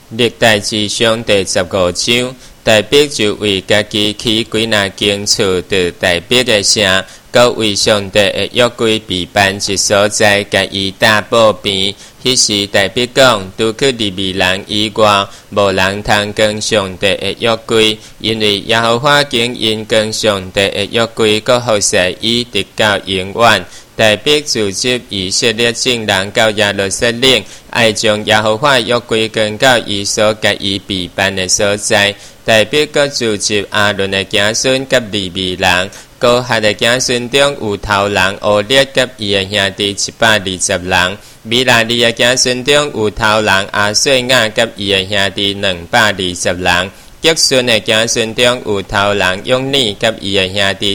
历代志上第15章，大笔就为家己起几若间厝的大笔的声，搁为上帝的约规备办一所在，甲伊大保庇。迄时大笔讲，除去利未人以外，无人通跟上帝的约规，因为耶和华经因跟上帝的约规，搁互使伊直到永远。大笔组织以色列众人到耶路撒冷，爱将耶和华约规跟到伊所甲伊备办的所在。大笔搁组织亚伦的子孙甲利未人，高哈的子孙中有头人俄列甲伊的兄弟720人。米拉利的子孙中有头人阿碎亚甲伊的兄弟220人。吉顺的子孙中有头人用尼甲伊的兄弟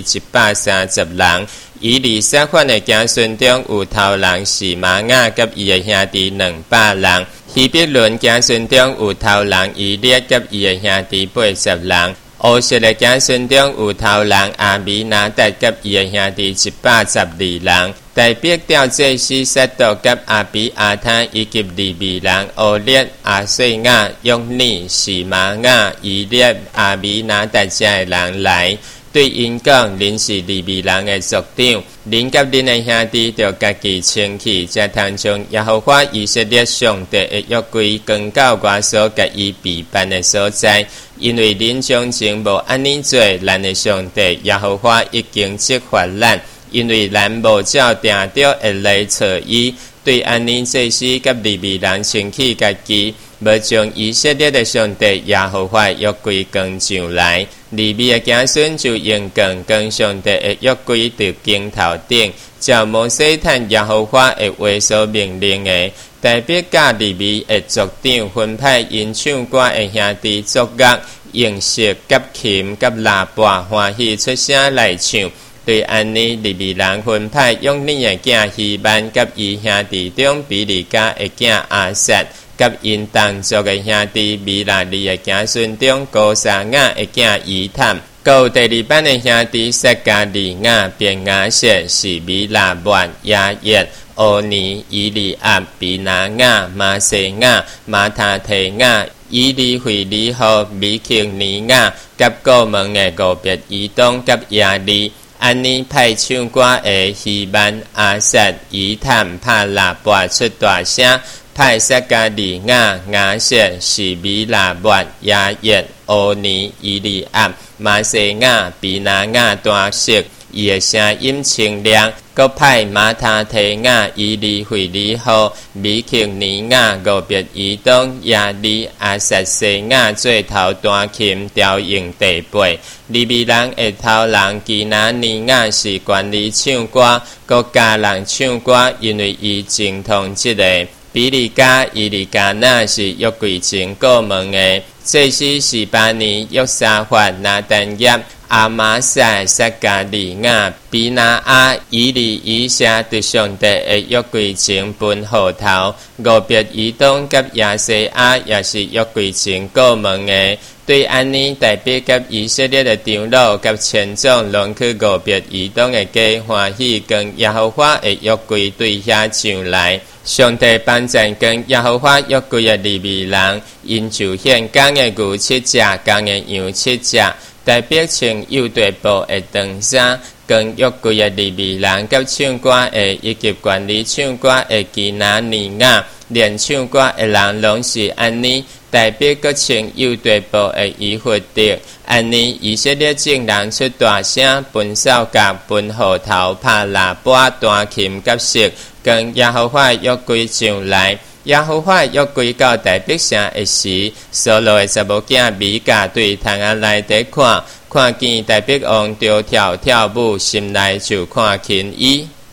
130人。以利撒反的子孙中有头人示玛雅甲伊的兄弟200人。希伯伦子孙中有头人以列甲伊的兄弟80人。乌色的子孙中有头人阿米拿达甲伊的兄弟112人。大笔调祭司撒督甲阿比阿他以及利未人俄列、阿碎亚、用尼、示玛雅、以列、阿米拿达这的人来。对因讲，恁是利未人的族长，恁甲恁的兄弟着家己清气，才通将耶和华以色列上帝的约规更到我所甲伊备办的所在。因为恁从前无安尼做，咱的上帝耶和华已经责罚咱，因为咱无照定着会来错伊。对安尼祭司甲利未人清气家己，无将以色列的上帝耶和华约规更上来。利未的子孙就用更上帝的约规伫经头顶，照摩西趁耶和华的话所命令的。大笔甲利未的族长分派因唱歌的兄弟作乐、用瑟、夹琴、夹喇叭欢喜出声来唱。对安尼，利未人分派用尼的囝希曼甲伊兄弟中比利家的囝阿撒，甲因同族的兄弟米拉利的子孙中高沙雅的囝以探，有第二班的兄弟撒加利亚、便雅谢、是米拉万、亚耶、欧尼、以利亚、比拿雅、马西亚、马塔提亚、以利会利和米克尼亚，甲各门的五别以东甲亚利。安尼派唱歌的希曼、阿撒、以探、帕拉拔出大声，派撒加利亚、雅谢、是米拉万、亚耶、欧尼、以利亚、马西亚、比拿雅大声，伊的声音清亮。搁派马塔提亚、以利会利和米克尼亚、五别以东、亚利、阿撒西亚做头弹琴调用地背。利未人的头人基拿尼亚是管理唱歌，搁家人唱歌，因为伊精通这个。比利加、以利加那是约柜前过门的。祭司是巴尼、约沙法、拿但业、阿玛撒、撒加利亚、比拿阿、以利以下对上帝的约柜前分后头。五别以东甲亚西亚也是约柜前过门的。对安尼，大笔甲以色列的长老甲千总拢去五别以东的家欢喜，跟耶和华的约柜对遐上来。上帝帮赞跟耶和华约柜的利未人，因就献公的牛7只，公的羊7只。大笔穿右地部的长衫，跟约柜的利未人甲唱歌的以及管理唱歌的基拿尼亚，连唱歌的人拢是安尼。大笔搁穿右地部的衣服的，安尼以色列众人出大声，分扫角、分号头、拍喇叭、弹琴、甲瑟，跟耶和华约柜上来。耶和华约柜到大笔城的时，所罗的查某囝米甲对窗仔内底看见大笔王着跳舞，心内就看轻伊。